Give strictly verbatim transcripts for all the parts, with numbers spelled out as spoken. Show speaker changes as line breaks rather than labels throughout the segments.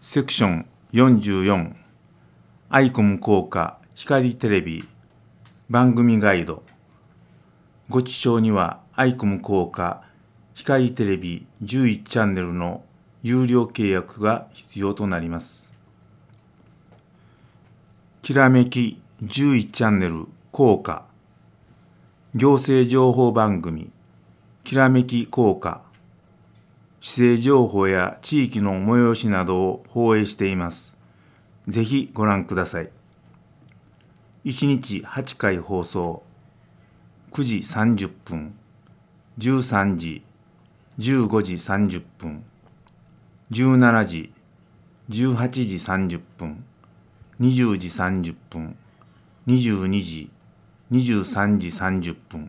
セクションよんじゅうよんアイコム効果光テレビ番組ガイド。ご視聴にはアイコム効果光テレビじゅういちチャンネルの有料契約が必要となります。きらめきじゅういちチャンネル効果行政情報番組きらめき効果市政情報や地域の催しなどを放映しています。ぜひご覧ください。いちにちはちかい放送、くじさんじゅっぷん、じゅうさんじ、じゅうごじさんじゅっぷん、じゅうしちじ、じゅうはちじさんじゅっぷん、にじゅうじさんじゅっぷん、にじゅうにじ、にじゅうさんじさんじゅっぷん。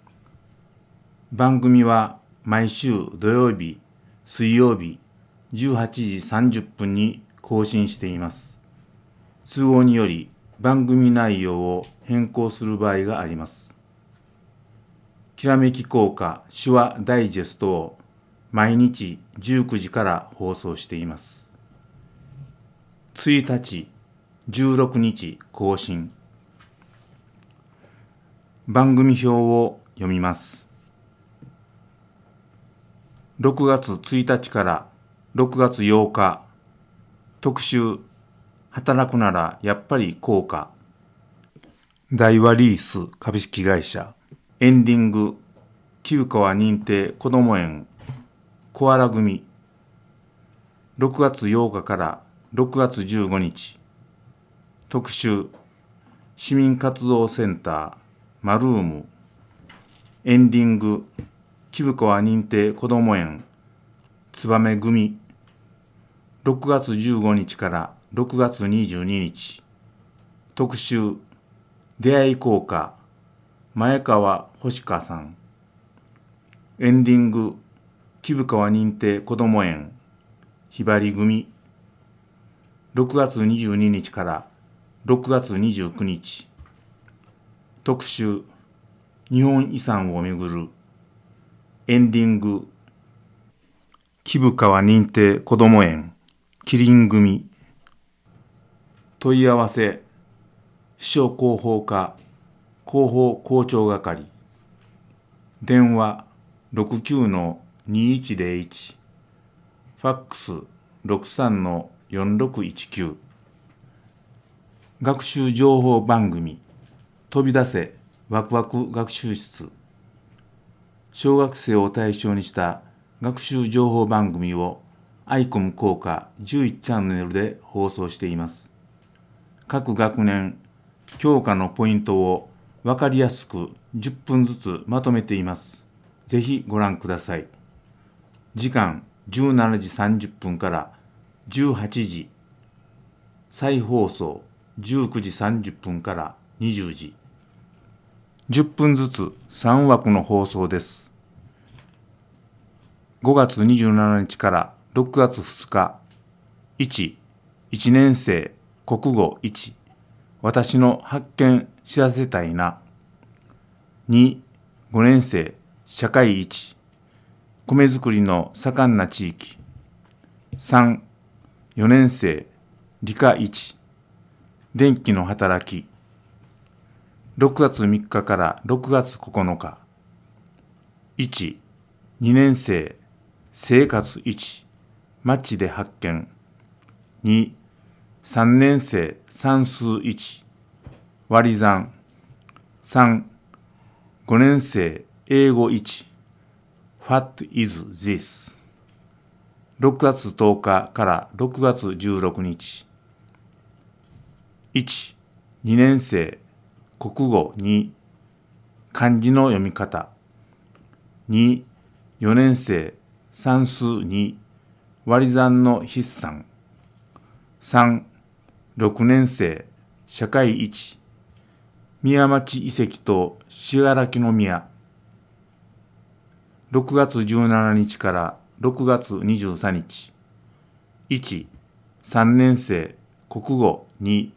番組は毎週土曜日、水曜日、じゅうはちじさんじゅっぷんに更新しています。都合により番組内容を変更する場合があります。きらめき効果手話ダイジェストを毎日じゅうくじから放送しています。ついたち、じゅうろくにち更新。番組表を読みます。ろくがつついたちからろくがつようか、特集、働くならやっぱり効果。大和リース株式会社。エンディング、旧川認定こども園、コアラ組。ろくがつようかからろくがつじゅうごにち。特集、市民活動センター、マルーム。エンディング、旧川認定こども園、つばめ組。ろくがつじゅうごにちからろくがつにじゅうににち。特集、出会い効果、前川星香さん。エンディング、旧川認定こども園、ひばり組。ろくがつにじゅうににちからろくがつにじゅうくにち。特集、日本遺産をめぐる。エンディング、旧川認定こども園、キリン組。問い合わせ、秘書広報課、広報校長係。電話 ろくきゅうのにいちぜろいち。ファックス ろくさんのよんろくいちきゅう。学習情報番組、飛び出せワクワク学習室。小学生を対象にした学習情報番組をアイコム効果じゅういちチャンネルで放送しています。各学年、教科のポイントをわかりやすくじゅっぷんずつまとめています。ぜひご覧ください。時間じゅうしちじさんじゅっぷんからじゅうはちじ。再放送じゅうくじさんじゅっぷんからにじゅうじ。じゅっぷんずつさんわくの放送です。ごがつにじゅうしちにちからろくがつふつか。いち、いちねんせい国語いち。私の発見知らせたいな。に、ごねんせい社会いち。米作りの盛んな地域。さん、よねんせい理科いち。電気の働き。ろくがつみっかからろくがつここのか。いち、にねんせい生活いち。街で発見。に、さんねんせい算数いち。割り算。さん、ごねんせい英語いち。What is this? ろくがつとおかからろくがつじゅうろくにち。いち、にねんせい国語に。漢字の読み方。に、よねんせい算数に。割り算の筆算。さん、ろくねんせい社会いち。宮町遺跡と信楽宮。ろくがつじゅうしちにちからろくがつにじゅうさんにち。いち、さんねんせい国語に。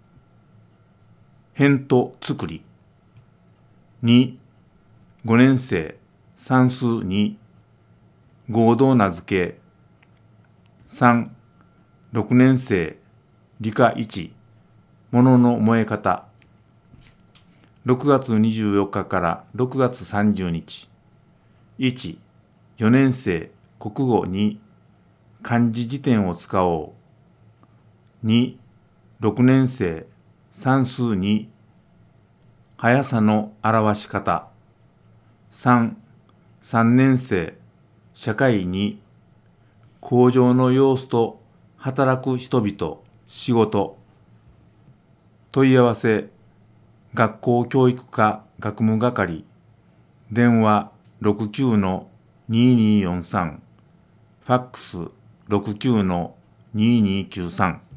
辺と作り。に、ごねんせい算数に。合同名付け。さん、 ろくねん生理科いち物の燃え方。ろくがつにじゅうよっかからろくがつさんじゅうにち。いち、よねん生国語に漢字辞典を使おう。に、ろくねん生算数に速さの表し方。さん、さんねん生社会に工場の様子と働く人々、仕事。問い合わせ、学校教育課学務係。電話ろくきゅうのにーにーよんさん。ファックスろくきゅうのにーにーきゅうさん。